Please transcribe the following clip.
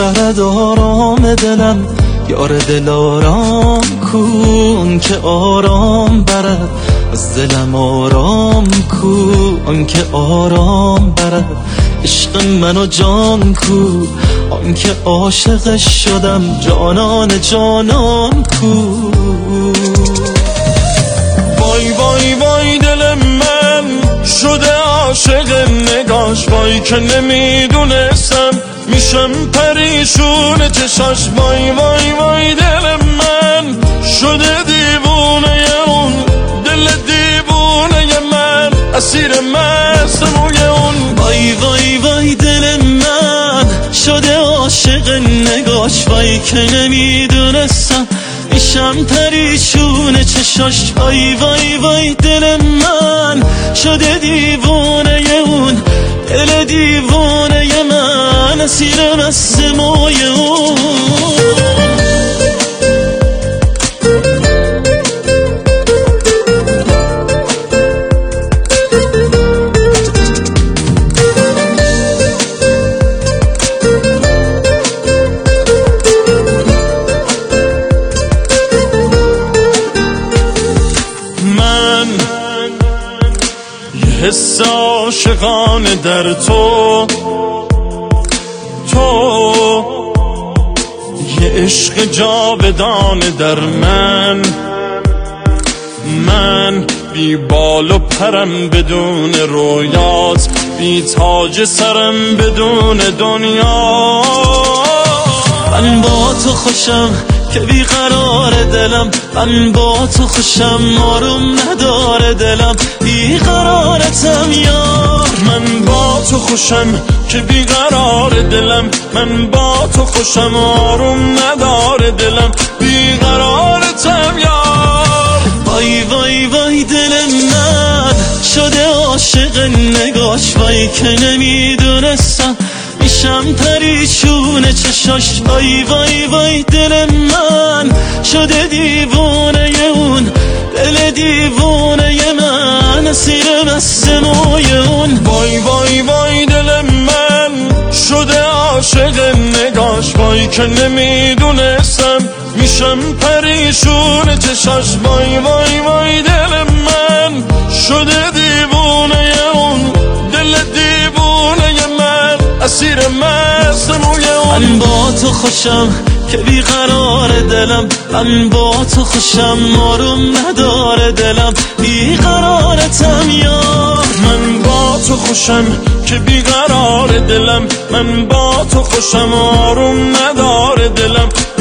برد آرام دلم، یار دل آرام کن که آرام برد از دلم، آرام کن که آرام برد عشق منو جان کو، آن که عاشقش شدم جانان جانان کو. وای وای وای دل من شده عاشق نگاش، وای که نمیدونستم میشم پریشون چشاش. وای وای وای دل من شده دیوونه اون، دل دیوونه من اسیر مست موی اون. وای وای وای دل من شده عاشق نگاش، وای که نمیدونستم میشم پریشون چشاش. وای وای وای دل من شده دیوونه اون، دل دیوونه من اسیر مست موی اون. حس عاشقانه در تو یه عشق جاودانه در من بی بال و پرم بدون رویات، بی تاج سرم بدون دنیا. من با تو خوشم که بیقرار دلم، من با تو خوشم آروم نداره دلم، بیقرارتم یار. من با تو خوشم که بیقرار دلم، من با تو خوشم آروم نداره دلم، بیقرارتم یار. وای وای وای دل من شده عاشق نگاش، وای که نمیدونستم میشم پریشون چشاش. وای وای وای دل من شده دیوونه اون، دل دیوونه من اسیر مست موی اون. وای وای وای دل من شده عاشق نگاش، وای که نمیدونستم میشم پریشون چشاش. وای وای وای دل من شده دیوونه اون، دل دیوونه من اسیر مست موی اون. من با تو خوشم که بیقرار دلم، من با تو خوشم آروم نداره دلم، بیقرارتم یار. من با تو خوشم که بیقرار دلم، من با تو خوشم آروم نداره دلم.